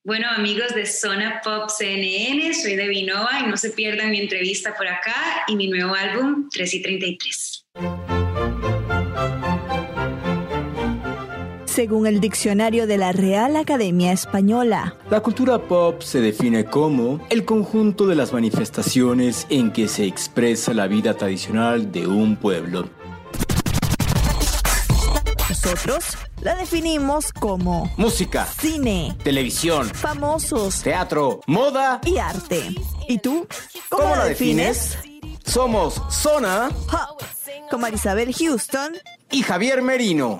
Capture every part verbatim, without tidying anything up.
Bueno, amigos de Zona Pop C N N, soy Debbie Nova y no se pierdan mi entrevista por acá y mi nuevo álbum tres y treinta y tres. Según el diccionario de la Real Academia Española, la cultura pop se define como el conjunto de las manifestaciones en que se expresa la vida tradicional de un pueblo. Nosotros la definimos como música, cine, televisión, famosos, teatro, moda y arte. ¿Y tú? ¿Cómo, ¿Cómo la la defines? defines? Somos Zona Pop con Marisabel Houston y Javier Merino.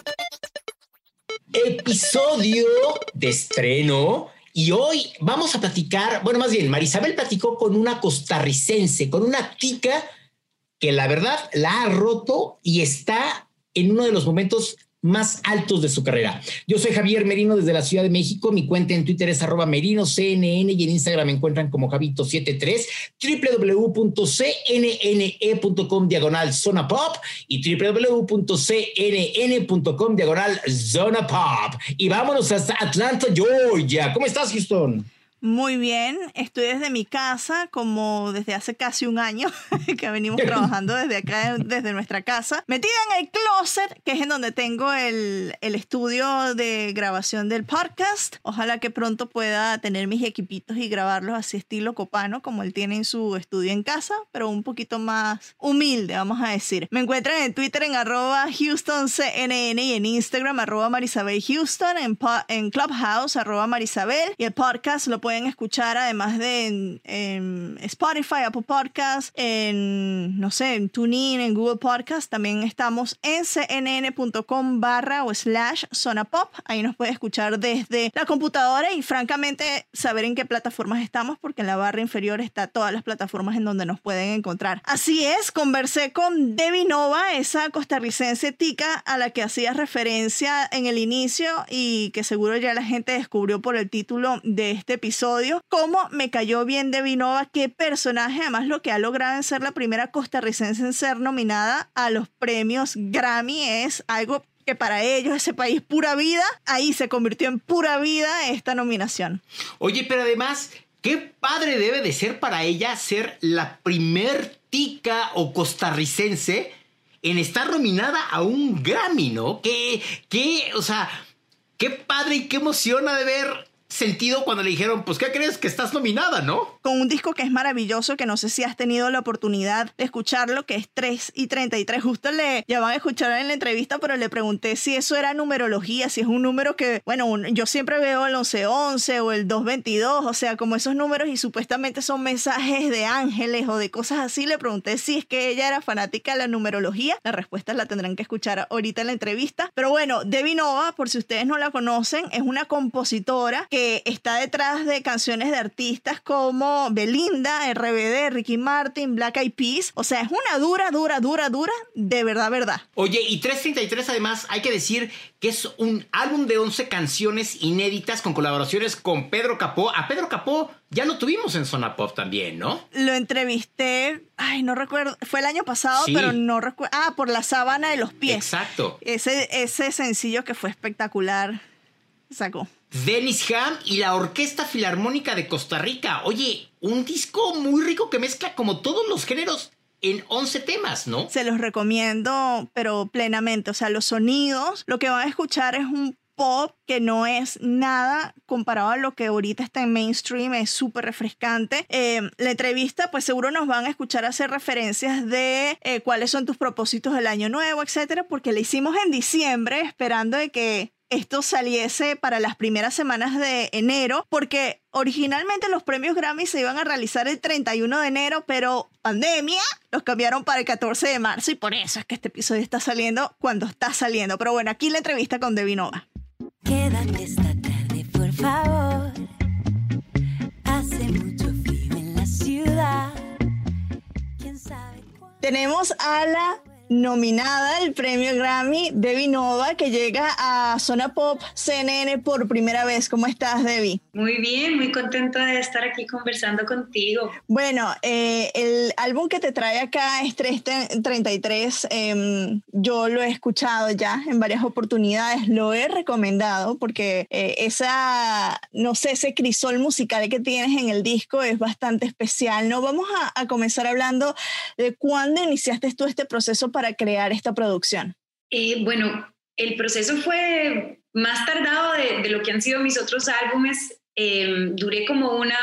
Episodio de estreno y hoy vamos a platicar, bueno, más bien Marisabel platicó con una costarricense, con una tica que la verdad la ha roto y está en uno de los momentos más altos de su carrera. Yo soy Javier Merino desde la Ciudad de México. Mi cuenta en Twitter es arroba merino C N N y en Instagram me encuentran como Javito setenta y tres, www.cnne.com diagonal Zona Pop y www.cnn.com diagonal Zona Pop. Y vámonos hasta Atlanta, Georgia. ¿Cómo estás, Houston? Muy bien, estoy desde mi casa como desde hace casi un año que venimos trabajando desde acá, desde nuestra casa, metida en el closet, que es en donde tengo el, el estudio de grabación del podcast. Ojalá que pronto pueda tener mis equipitos y grabarlos así estilo Copano, como él tiene en su estudio en casa, pero un poquito más humilde, vamos a decir. Me encuentran en Twitter en arroba HoustonCNN y en Instagram arroba Marisabel Houston, en, en Clubhouse arroba Marisabel, y el podcast lo pueden Pueden escuchar además de en, en Spotify, Apple Podcasts, en, no sé, en TuneIn, en Google Podcasts. También estamos en cnn.com barra o slash Zona Pop. Ahí nos puede escuchar desde la computadora y francamente saber en qué plataformas estamos, porque en la barra inferior está todas las plataformas en donde nos pueden encontrar. Así es, conversé con Debbie Nova, esa costarricense tica a la que hacía referencia en el inicio y que seguro ya la gente descubrió por el título de este episodio. Cómo me cayó bien Debbie Nova, qué personaje, además lo que ha logrado en ser la primera costarricense en ser nominada a los premios Grammy es algo que para ellos, ese país pura vida, ahí se convirtió en pura vida esta nominación. Oye, pero además, qué padre debe de ser para ella ser la primer tica o costarricense en estar nominada a un Grammy, ¿no? Qué, qué, o sea, qué padre y qué emoción ha de ver sentido cuando le dijeron, pues, ¿qué crees? Que estás nominada, ¿no? Con un disco que es maravilloso, que no sé si has tenido la oportunidad de escucharlo, que es tres y treinta y tres. Justo le, ya van a escuchar en la entrevista, pero le pregunté si eso era numerología, si es un número que, bueno, un, yo siempre veo el once once o el dos veintidós, o sea, como esos números y supuestamente son mensajes de ángeles o de cosas así. Le pregunté si es que ella era fanática de la numerología. La respuesta la tendrán que escuchar ahorita en la entrevista. Pero bueno, Debbie Nova, por si ustedes no la conocen, es una compositora que está detrás de canciones de artistas como Belinda, R B D, Ricky Martin, Black Eyed Peas. O sea, es una dura, dura, dura, dura, de verdad, verdad. Oye, y tres treinta y tres además hay que decir que es un álbum de once canciones inéditas con colaboraciones con Pedro Capó. A Pedro Capó ya lo tuvimos en Zona Pop también, ¿no? Lo entrevisté, ay, no recuerdo, fue el año pasado, sí. pero no recuerdo. Ah, por La Sábana de los Pies. Exacto. Ese, ese sencillo que fue espectacular sacó. Dennis Ham y la Orquesta Filarmónica de Costa Rica. Oye, un disco muy rico que mezcla como todos los géneros en once temas, ¿no? Se los recomiendo, pero plenamente. O sea, los sonidos, lo que van a escuchar es un pop que no es nada comparado a lo que ahorita está en mainstream, es súper refrescante. Eh, la entrevista, pues seguro nos van a escuchar hacer referencias de eh, cuáles son tus propósitos del año nuevo, etcétera, porque la hicimos en diciembre esperando de que esto saliese para las primeras semanas de enero, porque originalmente los premios Grammy se iban a realizar el treinta y uno de enero, pero pandemia los cambiaron para el catorce de marzo y por eso es que este episodio está saliendo cuando está saliendo. Pero bueno, aquí la entrevista con Debbie Nova. Quédate esta tarde, por favor. Hace mucho frío en la ciudad. ¿Quién sabe cuándo? Tenemos a la nominada al premio Grammy, Debbie Nova, que llega a Zona Pop C N N por primera vez. ¿Cómo estás, Debbie? Muy bien, muy contenta de estar aquí conversando contigo. Bueno, eh, el álbum que te trae acá es tres treinta y tres. Eh, yo lo he escuchado ya en varias oportunidades, lo he recomendado porque eh, esa, no sé, ese crisol musical que tienes en el disco es bastante especial, ¿no? Vamos a, a comenzar hablando de cuándo iniciaste tú este proceso para crear esta producción. Eh, bueno, el proceso fue más tardado de, de lo que han sido mis otros álbumes. Eh, duré como una,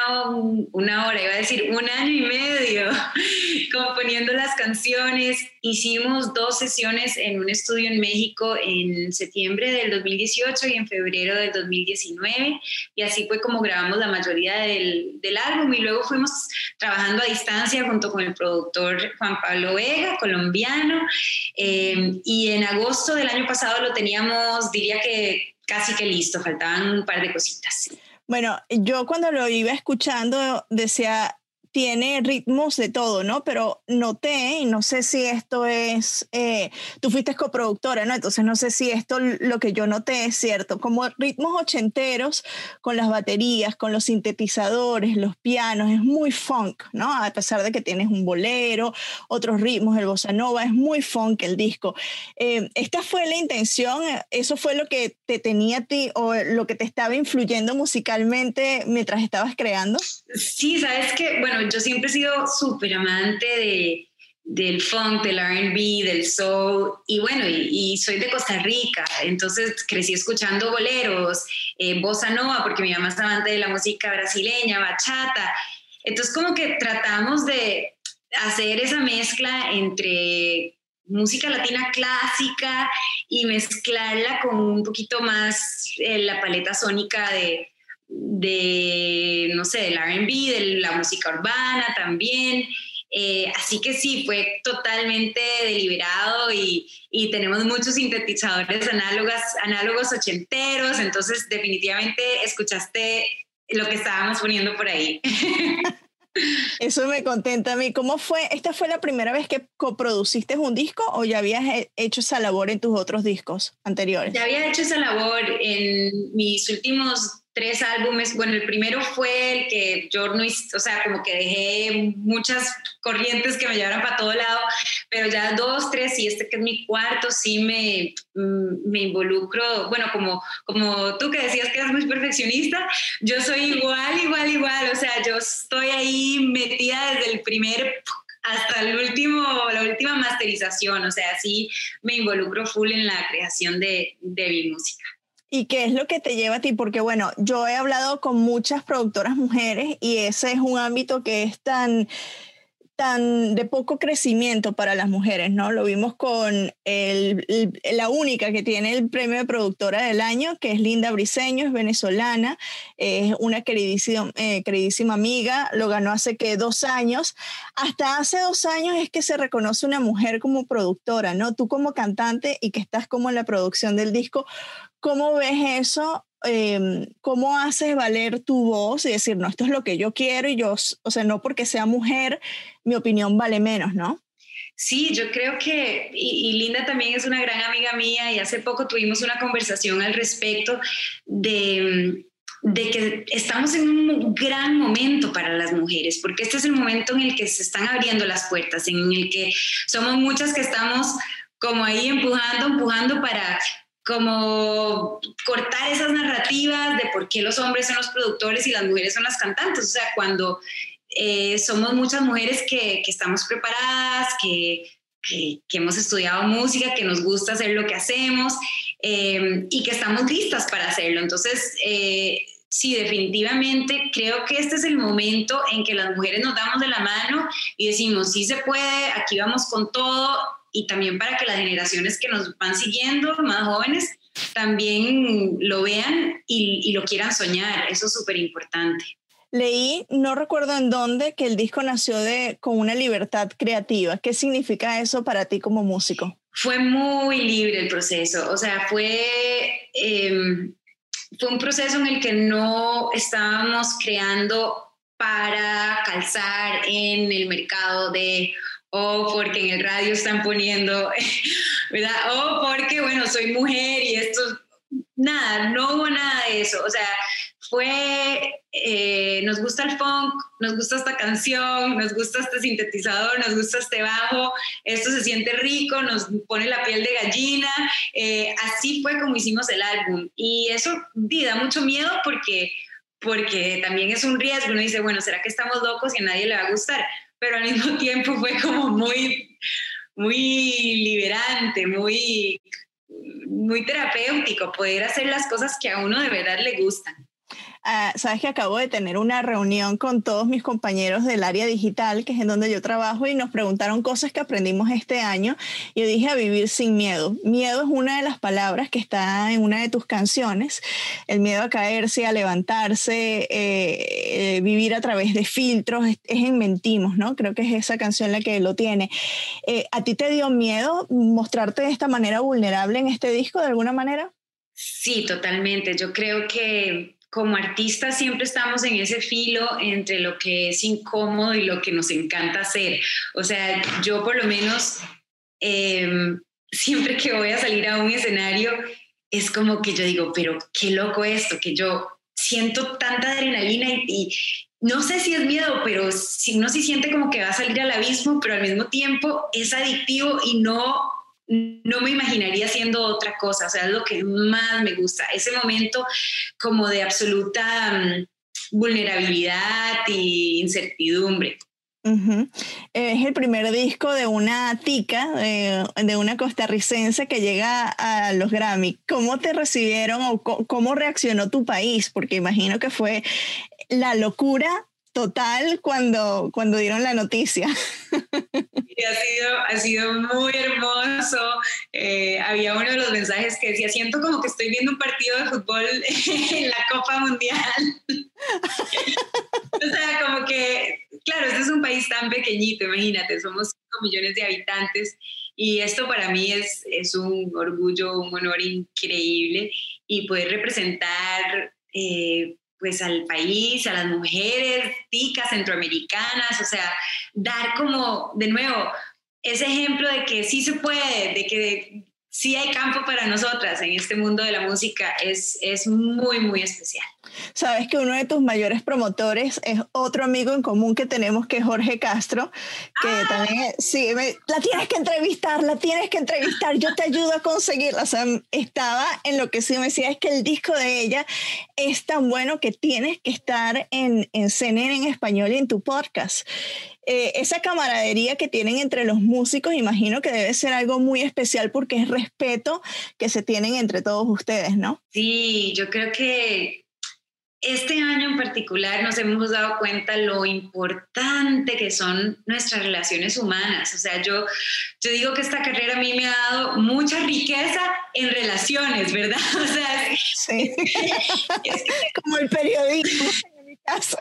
una hora, iba a decir un año y medio componiendo las canciones. Hicimos dos sesiones en un estudio en México en septiembre del dos mil dieciocho y en febrero del dos mil diecinueve, y así fue como grabamos la mayoría del, del álbum, y luego fuimos trabajando a distancia junto con el productor Juan Pablo Vega, colombiano, eh, y en agosto del año pasado lo teníamos, diría que casi que listo, faltaban un par de cositas. Bueno, yo cuando lo iba escuchando decía, tiene ritmos de todo, ¿no? Pero noté, y no sé si esto es, eh, tú fuiste coproductora, ¿no? Entonces no sé si esto, lo que yo noté es cierto, como ritmos ochenteros con las baterías, con los sintetizadores, los pianos, es muy funk, ¿no? A pesar de que tienes un bolero, otros ritmos, el bossa nova, es muy funk el disco. Eh, ¿Esta fue la intención? ¿Eso fue lo que te tenía a ti o lo que te estaba influyendo musicalmente mientras estabas creando? Sí, sabes que, bueno, yo siempre he sido súper amante de, del funk, del R and B, del soul, y bueno, y, y soy de Costa Rica, entonces crecí escuchando boleros, eh, bossa nova, porque mi mamá es amante de la música brasileña, bachata, entonces como que tratamos de hacer esa mezcla entre música latina clásica y mezclarla con un poquito más eh, la paleta sónica de de, no sé, del R and B, de la música urbana también. Eh, así que sí, fue totalmente deliberado y, y tenemos muchos sintetizadores análogos, análogos ochenteros, entonces definitivamente escuchaste lo que estábamos poniendo por ahí. Eso me contenta a mí. ¿Cómo fue? ¿Esta fue la primera vez que coproduciste un disco o ya habías hecho esa labor en tus otros discos anteriores? Ya había hecho esa labor en mis últimos tres álbumes. Bueno, el primero fue el que yo no hice, o sea, como que dejé muchas corrientes que me llevaran para todo lado, pero ya dos, tres y este que es mi cuarto sí me, me involucro, bueno, como, como tú que decías que eres muy perfeccionista, yo soy igual, igual, igual, o sea, yo estoy ahí metida desde el primer hasta el último, la última masterización, o sea, sí me involucro full en la creación de, de mi música. ¿Y qué es lo que te lleva a ti? Porque bueno, yo he hablado con muchas productoras mujeres y ese es un ámbito que es tan, tan de poco crecimiento para las mujeres, ¿no? Lo vimos con el, el, la única que tiene el premio de productora del año, que es Linda Briceño, es venezolana, es una queridísima, eh, queridísima amiga, lo ganó hace que dos años. Hasta hace dos años es que se reconoce una mujer como productora, ¿no? Tú como cantante y que estás como en la producción del disco, ¿cómo ves eso? Eh, ¿Cómo haces valer tu voz y decir, no, esto es lo que yo quiero y yo, o sea, no porque sea mujer, mi opinión vale menos, ¿no? Sí, yo creo que, y, y Linda también es una gran amiga mía y hace poco tuvimos una conversación al respecto de, de que estamos en un gran momento para las mujeres, porque este es el momento en el que se están abriendo las puertas, en el que somos muchas que estamos como ahí empujando, empujando para como cortar esas narrativas de por qué los hombres son los productores y las mujeres son las cantantes. O sea, cuando eh, somos muchas mujeres que, que estamos preparadas, que, que, que hemos estudiado música, que nos gusta hacer lo que hacemos eh, y que estamos listas para hacerlo. Entonces, eh, sí, definitivamente creo que este es el momento en que las mujeres nos damos de la mano y decimos, sí se puede, aquí vamos con todo. Y también para que las generaciones que nos van siguiendo, más jóvenes, también lo vean y, y lo quieran soñar. Eso es súper importante. Leí, no recuerdo en dónde, que el disco nació de, con una libertad creativa. ¿Qué significa eso para ti como músico? Fue muy libre el proceso. O sea, fue, eh, fue un proceso en el que no estábamos creando para calzar en el mercado de o porque en el radio están poniendo, ¿verdad? O porque, bueno, soy mujer y esto, nada, no hubo nada de eso. O sea, fue, eh, nos gusta el funk, nos gusta esta canción, nos gusta este sintetizador, nos gusta este bajo, esto se siente rico, nos pone la piel de gallina. Eh, así fue como hicimos el álbum. Y eso sí, da mucho miedo porque, porque también es un riesgo. Uno dice, bueno, ¿será que estamos locos y a nadie le va a gustar? Pero al mismo tiempo fue como muy, muy liberante, muy, muy terapéutico poder hacer las cosas que a uno de verdad le gustan. Uh, sabes que acabo de tener una reunión con todos mis compañeros del área digital, que es en donde yo trabajo, y nos preguntaron cosas que aprendimos este año. Yo dije a vivir sin miedo. Miedo es una de las palabras que está en una de tus canciones. El miedo a caerse, a levantarse, eh, eh, vivir a través de filtros, es, es en Mentimos, ¿no? Creo que es esa canción la que lo tiene. Eh, ¿A ti te dio miedo mostrarte de esta manera vulnerable en este disco, de alguna manera? Sí, totalmente. Yo creo que como artistas siempre estamos en ese filo entre lo que es incómodo y lo que nos encanta hacer. O sea, yo por lo menos eh, siempre que voy a salir a un escenario es como que yo digo, pero qué loco esto, que yo siento tanta adrenalina y, y no sé si es miedo, pero si uno sí siente como que va a salir al abismo, pero al mismo tiempo es adictivo y no... no me imaginaría haciendo otra cosa. O sea, es lo que más me gusta, ese momento como de absoluta um, vulnerabilidad e incertidumbre. Uh-huh. Es el primer disco de una tica, de, de una costarricense que llega a los Grammy. ¿Cómo te recibieron o co- cómo reaccionó tu país? Porque imagino que fue la locura total cuando, cuando dieron la noticia. Y ha sido, ha sido muy hermoso. Eh, había uno de los mensajes que decía, siento como que estoy viendo un partido de fútbol en la Copa Mundial. O sea, como que, claro, este es un país tan pequeñito, imagínate, somos cinco millones de habitantes y esto para mí es, es un orgullo, un honor increíble y poder representar... Eh, pues al país, a las mujeres ticas centroamericanas, o sea, dar como, de nuevo, ese ejemplo de que sí se puede, de que sí hay campo para nosotras en este mundo de la música, es, es muy, muy especial. Sabes que uno de tus mayores promotores es otro amigo en común que tenemos, que es Jorge Castro, que ah. también, sí, me, la tienes que entrevistar, la tienes que entrevistar, yo te ayudo a conseguirla. O sea, estaba enloquecido, me decía, es que el disco de ella es tan bueno que tienes que estar en, en C N N en español y en tu podcast. Eh, esa camaradería que tienen entre los músicos, imagino que debe ser algo muy especial porque es respeto que se tienen entre todos ustedes, ¿no? Sí, yo creo que este año en particular nos hemos dado cuenta lo importante que son nuestras relaciones humanas. O sea, yo, yo digo que esta carrera a mí me ha dado mucha riqueza en relaciones, ¿verdad? O sea, sí. es que, como el periodismo en mi caso.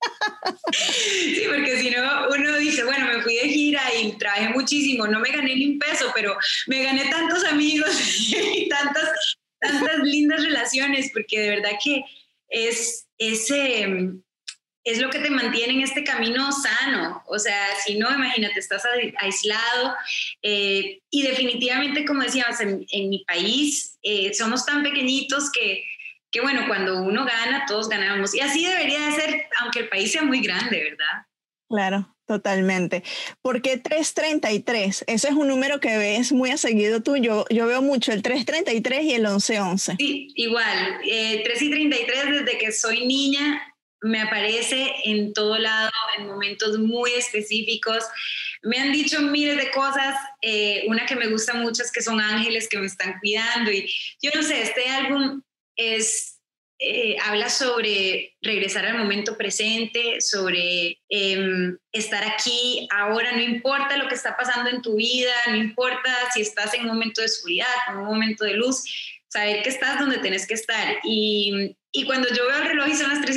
Sí, porque si no, uno dice, bueno, me fui de gira y trabajé muchísimo, no me gané ni un peso, pero me gané tantos amigos y tantas, tantas lindas relaciones, porque de verdad que es, es, eh, es lo que te mantiene en este camino sano. O sea, si no, imagínate, estás aislado eh, y definitivamente, como decíamos, en, en mi país eh, somos tan pequeñitos que que bueno, cuando uno gana, todos ganamos. Y así debería de ser, aunque el país sea muy grande, ¿verdad? Claro, totalmente. ¿Por qué trescientos treinta y tres? Ese es un número que ves muy a seguido tú. Yo, yo veo mucho el trescientos treinta y tres y el once once. Sí, igual. Eh, trescientos treinta y tres, desde que soy niña, me aparece en todo lado, en momentos muy específicos. Me han dicho miles de cosas. Eh, una que me gusta mucho es que son ángeles que me están cuidando. Y yo no sé, este álbum... Es, eh, habla sobre regresar al momento presente, sobre eh, estar aquí, ahora, no importa lo que está pasando en tu vida, no importa si estás en un momento de oscuridad, en un momento de luz, saber que estás donde tenés que estar. Y, y cuando yo veo el reloj y son las tres y treinta y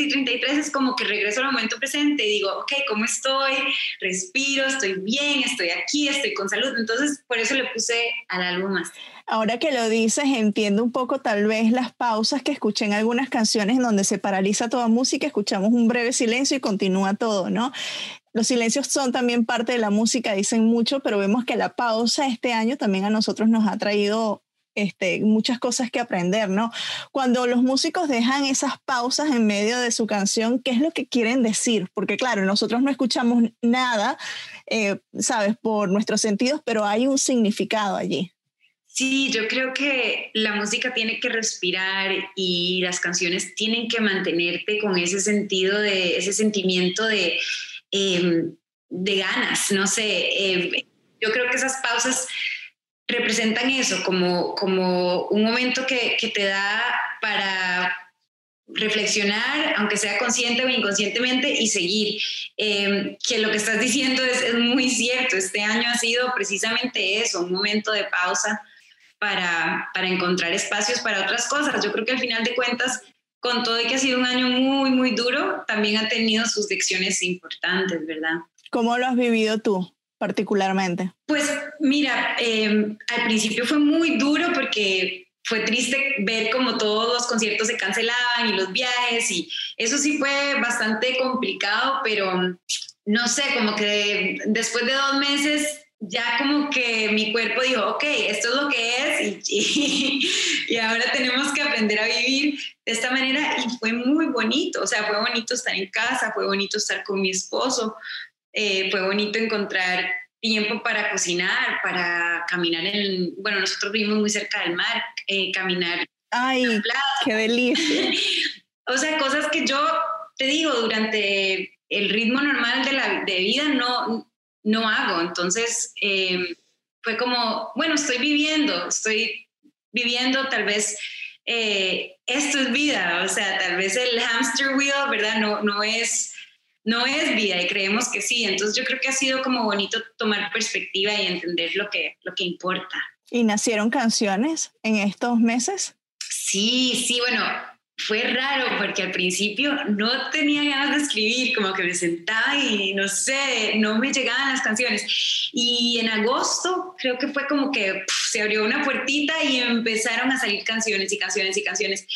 veintitrés es como que regreso al momento presente y digo, ok, ¿cómo estoy? Respiro, estoy bien, estoy aquí, estoy con salud. Entonces, por eso le puse al álbum Master. Ahora que lo dices, entiendo un poco tal vez las pausas que escuché en algunas canciones en donde se paraliza toda música, escuchamos un breve silencio y continúa todo, ¿no? Los silencios son también parte de la música, dicen mucho, pero vemos que la pausa este año también a nosotros nos ha traído este, muchas cosas que aprender, ¿no? Cuando los músicos dejan esas pausas en medio de su canción, ¿qué es lo que quieren decir? Porque claro, nosotros no escuchamos nada, eh, ¿sabes? Por nuestros sentidos, pero hay un significado allí. Sí, yo creo que la música tiene que respirar y las canciones tienen que mantenerte con ese sentido de, ese sentimiento de, eh, de ganas, no sé. Eh, yo creo que esas pausas representan eso, como, como un momento que, que te da para reflexionar, aunque sea consciente o inconscientemente, y seguir. Eh, que lo que estás diciendo es, es muy cierto. Este año ha sido precisamente eso, un momento de pausa para, para encontrar espacios para otras cosas. Yo creo que al final de cuentas, con todo y que ha sido un año muy, muy duro, también ha tenido sus lecciones importantes, ¿verdad? ¿Cómo lo has vivido tú particularmente? Pues mira, eh, al principio fue muy duro porque fue triste ver como todos los conciertos se cancelaban y los viajes, y eso sí fue bastante complicado, pero no sé, como que después de dos meses ya como que mi cuerpo dijo, ok, esto es lo que es y, y, y ahora tenemos que aprender a vivir de esta manera, y fue muy bonito, o sea, fue bonito estar en casa, fue bonito estar con mi esposo, eh, fue bonito encontrar tiempo para cocinar, para caminar en, bueno, nosotros vivimos muy cerca del mar, eh, caminar. ¡Ay, qué delicia! O sea, cosas que yo te digo, durante el ritmo normal de la de vida no, no hago. Entonces, eh, fue como, bueno, estoy viviendo, estoy viviendo, tal vez eh, esto es vida, o sea, tal vez el hamster wheel, ¿verdad? No, no es... no es vida, y creemos que sí. Entonces yo creo que ha sido como bonito tomar perspectiva y entender lo que, lo que importa. ¿Y nacieron canciones en estos meses? Sí, sí, bueno, fue raro porque al principio no tenía ganas de escribir, como que me sentaba y no sé, no me llegaban las canciones. Y en agosto creo que fue como que pff, se abrió una puertita y empezaron a salir canciones y canciones y canciones.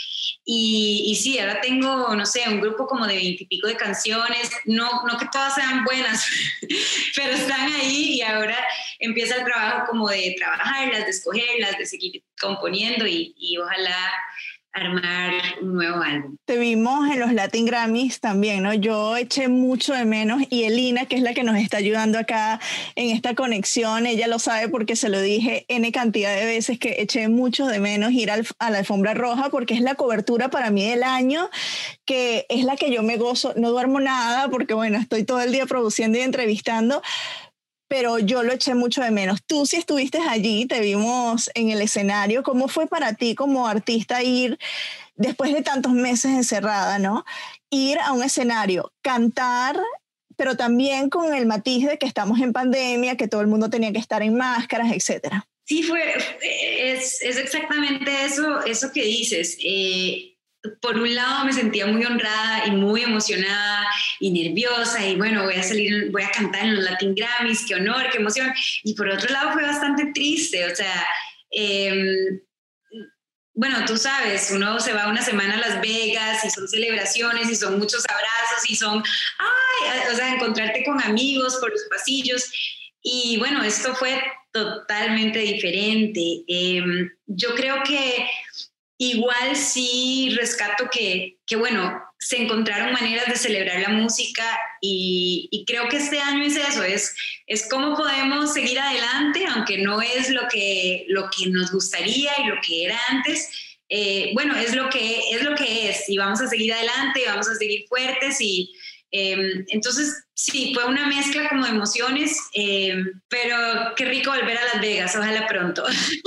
Y, y sí, ahora tengo, no sé, un grupo como de veintipico de canciones, no, no que todas sean buenas, pero están ahí, y ahora empieza el trabajo como de trabajarlas, de escogerlas, de seguir componiendo y, y ojalá armar un nuevo álbum. Te vimos en los Latin Grammys también, ¿no? Yo eché mucho de menos, y Elina, que es la que nos está ayudando acá en esta conexión, ella lo sabe porque se lo dije N cantidad de veces, que eché mucho de menos ir al, a la alfombra roja, porque es la cobertura para mí del año, que es la que yo me gozo. No duermo nada porque, bueno, estoy todo el día produciendo y entrevistando, pero yo lo eché mucho de menos. Tú sí estuviste allí, te vimos en el escenario. ¿Cómo fue para ti como artista ir, después de tantos meses encerrada, ¿no? Ir a un escenario, cantar, pero también con el matiz de que estamos en pandemia, que todo el mundo tenía que estar en máscaras, etcétera? Sí, fue, es, es exactamente eso, eso que dices. Eh, por un lado me sentía muy honrada y muy emocionada y nerviosa, y bueno, voy a salir, voy a cantar en los Latin Grammys, qué honor, qué emoción. Y por otro lado fue bastante triste, o sea, eh, bueno, tú sabes, uno se va una semana a Las Vegas y son celebraciones y son muchos abrazos y son, ay, o sea, encontrarte con amigos por los pasillos. Y bueno, esto fue totalmente diferente. Eh, yo creo que igual sí rescato que, que, bueno, se encontraron maneras de celebrar la música, y, y creo que este año es eso, es, es cómo podemos seguir adelante, aunque no es lo que, lo que nos gustaría y lo que era antes. Eh, bueno, es lo, que, es lo que es, y vamos a seguir adelante, vamos a seguir fuertes, y eh, entonces sí, fue una mezcla como de emociones, eh, pero qué rico volver a Las Vegas, ojalá pronto.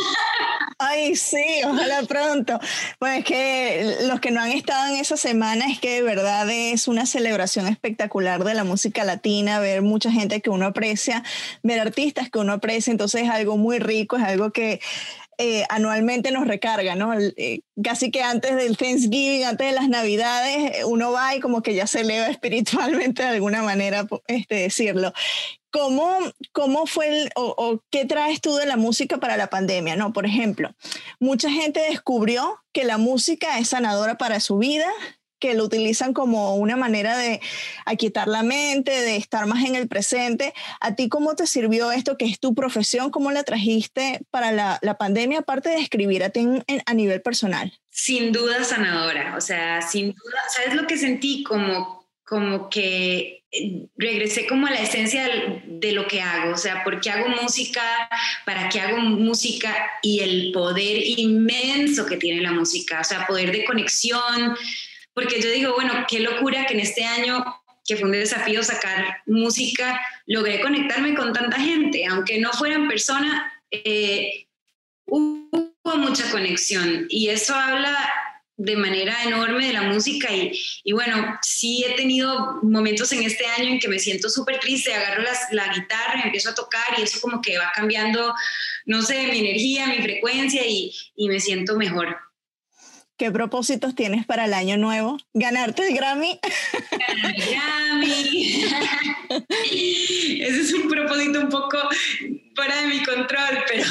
Ay, sí, ojalá pronto. Pues es que los que no han estado en esa semana, es que de verdad es una celebración espectacular de la música latina, ver mucha gente que uno aprecia, ver artistas que uno aprecia, entonces es algo muy rico, es algo que eh, anualmente nos recarga, ¿no? Eh, casi que antes del Thanksgiving, antes de las Navidades, uno va y como que ya se eleva espiritualmente de alguna manera, este, decirlo. ¿Cómo, cómo fue el, o, o qué traes tú de la música para la pandemia, ¿no? Por ejemplo, mucha gente descubrió que la música es sanadora para su vida, que lo utilizan como una manera de aquietar la mente, de estar más en el presente. ¿A ti cómo te sirvió esto, que es tu profesión? ¿Cómo la trajiste para la, la pandemia, aparte de escribir a ti en, en, a nivel personal? Sin duda sanadora, o sea, sin duda, ¿sabes lo que sentí? Como, como que regresé como a la esencia de lo que hago, o sea, ¿por qué hago música? ¿Para qué hago música? Y el poder inmenso que tiene la música, o sea, poder de conexión, porque yo digo, bueno, qué locura que en este año, que fue un desafío sacar música, logré conectarme con tanta gente, aunque no fueran personas, eh, hubo mucha conexión, y eso habla de manera enorme de la música. Y, y bueno, sí he tenido momentos en este año en que me siento súper triste, agarro las, la guitarra, empiezo a tocar y eso como que va cambiando, no sé, mi energía, mi frecuencia y, y me siento mejor. ¿Qué propósitos tienes para el año nuevo? ¿Ganarte el Grammy? Ganar el Grammy. Ese es un propósito un poco fuera de mi control, pero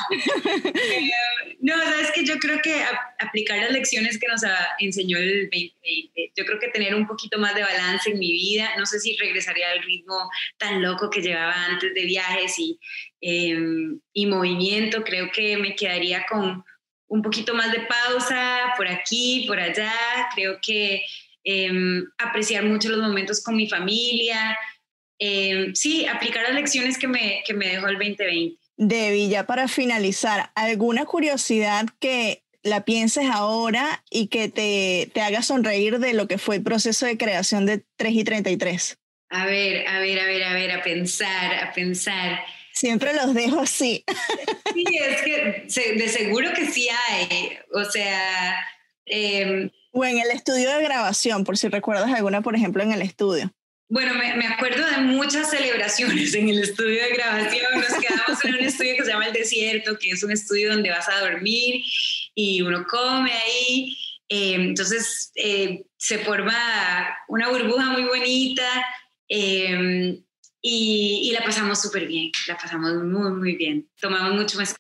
eh, no, sabes que yo creo que a, aplicar las lecciones que nos a, enseñó el veinte veinte, yo creo que tener un poquito más de balance en mi vida, no sé si regresaría al ritmo tan loco que llevaba antes de viajes y, eh, y movimiento, creo que me quedaría con un poquito más de pausa por aquí, por allá. Creo que eh, apreciar mucho los momentos con mi familia. Eh, sí, aplicar las lecciones que me, que me dejó el veinte veinte. Debbie, ya para finalizar, ¿alguna curiosidad que la pienses ahora y que te, te haga sonreír de lo que fue el proceso de creación de tres y treinta y tres? A ver, a ver, a ver, a ver, a pensar, a pensar. Siempre los dejo así. Sí, es que de seguro que sí hay. O sea... Eh, o en el estudio de grabación, por si recuerdas alguna, por ejemplo, en el estudio. Bueno, me, me acuerdo de muchas celebraciones en el estudio de grabación. Nos quedamos en un estudio que se llama El Desierto, que es un estudio donde vas a dormir y uno come ahí. Eh, entonces eh, se forma una burbuja muy bonita. Eh, Y, y la pasamos súper bien, la pasamos muy, muy bien. Tomamos mucho mezcal.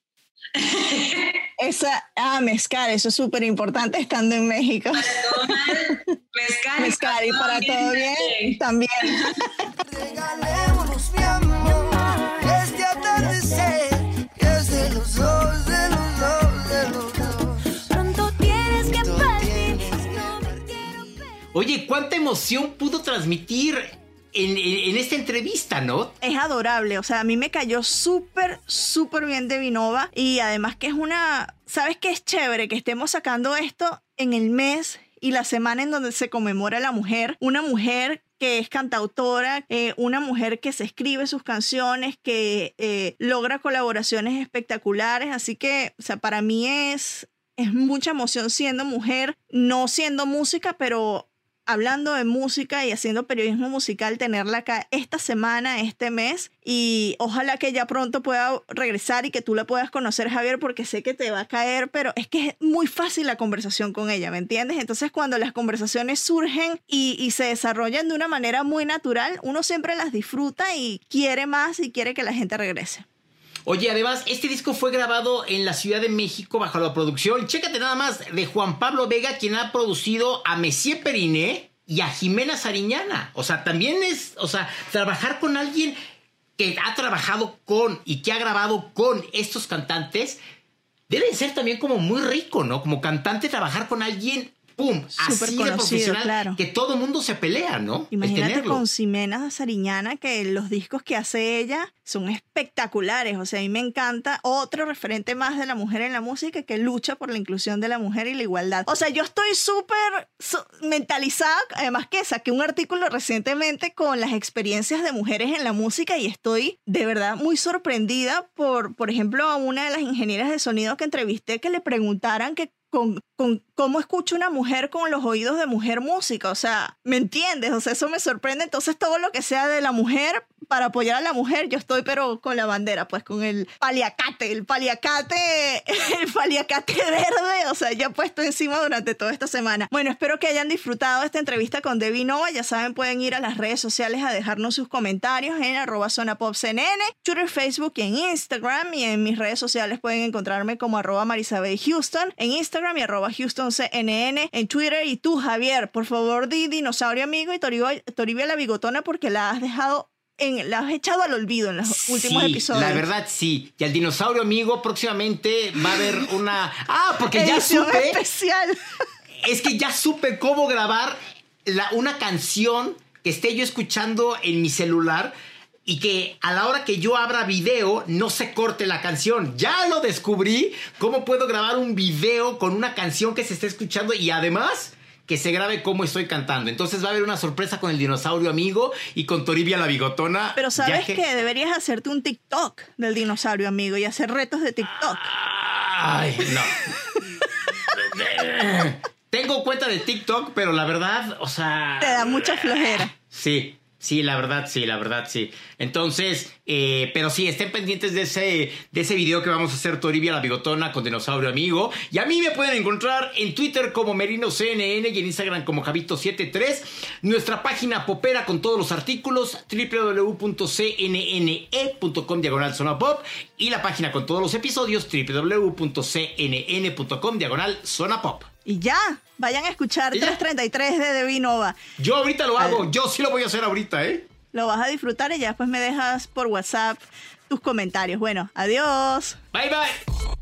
Esa, ah, mezcal, eso es súper importante estando en México. Para todo mal, mezcal. Mezcal y para todo bien, bien también. Regalémonos, mi amor, este atardecer, que es de los dos, de los dos, de los dos. Pronto tienes que partir, no me quiero perder. Oye, ¿cuánta emoción pudo transmitir En, en, en esta entrevista, no? Es adorable, o sea, a mí me cayó súper, súper bien Debbie Nova y además que es una... ¿Sabes qué es chévere? Que estemos sacando esto en el mes y la semana en donde se conmemora a la mujer, una mujer que es cantautora, eh, una mujer que se escribe sus canciones, que eh, logra colaboraciones espectaculares, así que, o sea, para mí es, es mucha emoción siendo mujer, no siendo música, pero hablando de música y haciendo periodismo musical, tenerla acá esta semana, este mes, y ojalá que ya pronto pueda regresar y que tú la puedas conocer, Javier, porque sé que te va a caer, pero es que es muy fácil la conversación con ella, ¿me entiendes? Entonces cuando las conversaciones surgen y, y se desarrollan de una manera muy natural, uno siempre las disfruta y quiere más y quiere que la gente regrese. Oye, además, este disco fue grabado en la Ciudad de México bajo la producción, chécate nada más, de Juan Pablo Vega, quien ha producido a Messier Periné y a Jimena Sariñana. O sea, también es, o sea, trabajar con alguien que ha trabajado con y que ha grabado con estos cantantes debe ser también como muy rico, ¿no? Como cantante, trabajar con alguien... ¡Pum! Súper así conocido, de profesional, claro. Que todo mundo se pelea, ¿no? Imagínate con Jimena Sariñana, que los discos que hace ella son espectaculares. O sea, a mí me encanta. Otro referente más de la mujer en la música que lucha por la inclusión de la mujer y la igualdad. O sea, yo estoy súper so, mentalizada. Además que saqué un artículo recientemente con las experiencias de mujeres en la música y estoy de verdad muy sorprendida por, por ejemplo, a una de las ingenieras de sonido que entrevisté, que le preguntaran que con, con cómo escucha una mujer con los oídos de mujer música. O sea, ¿me entiendes? O sea, eso me sorprende. Entonces, todo lo que sea de la mujer, para apoyar a la mujer, yo estoy pero con la bandera, pues con el paliacate, el paliacate, el paliacate verde, o sea, ya puesto encima durante toda esta semana. Bueno, espero que hayan disfrutado esta entrevista con Debbie Nova. Ya saben, pueden ir a las redes sociales a dejarnos sus comentarios en arroba zonapopcnn, Twitter, Facebook y en Instagram. Y en mis redes sociales pueden encontrarme como arroba Marisabel Houston en Instagram y arroba HoustonCNN en Twitter. Y tú, Javier, por favor, di Dinosaurio Amigo y Toribia, Toribia la Bigotona, porque la has dejado En, la has echado al olvido en los sí, últimos episodios. La verdad, sí. Y al Dinosaurio Amigo próximamente va a haber una... Ah, porque ya edición supe... especial. Es que ya supe cómo grabar la, una canción que esté yo escuchando en mi celular y que a la hora que yo abra video no se corte la canción. Ya lo descubrí. Cómo puedo grabar un video con una canción que se esté escuchando y además... que se grabe cómo estoy cantando. Entonces va a haber una sorpresa con el Dinosaurio Amigo y con Toribia la Bigotona. Pero ¿sabes que... qué? Deberías hacerte un TikTok del Dinosaurio Amigo y hacer retos de TikTok. Ay, no. Tengo cuenta de TikTok, pero la verdad, o sea... Te da mucha flojera. Sí. Sí, la verdad, sí, la verdad, sí. Entonces, eh, pero sí, estén pendientes de ese, de ese video que vamos a hacer Toribia la Bigotona con Dinosaurio Amigo. Y a mí me pueden encontrar en Twitter como MerinoCNN y en Instagram como Javito setenta y tres. Nuestra página popera con todos los artículos, doble u doble u doble u punto c n n e punto com diagonal zona pop. Y la página con todos los episodios, doble u doble u doble u punto c n n punto com diagonal zona pop. Y ya, vayan a escuchar trescientos treinta y tres de Debbie Nova. Yo ahorita lo hago, yo sí lo voy a hacer ahorita, ¿eh? Lo vas a disfrutar y ya después me dejas por WhatsApp tus comentarios. Bueno, adiós. Bye, bye.